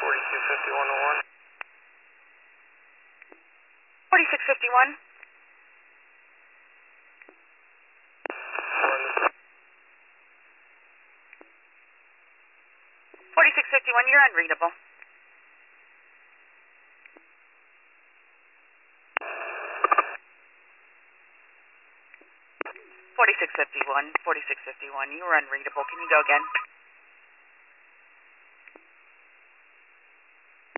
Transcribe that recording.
425101. 4651. 4651, you're unreadable. 4651, 4651, you were unreadable. Can you go again?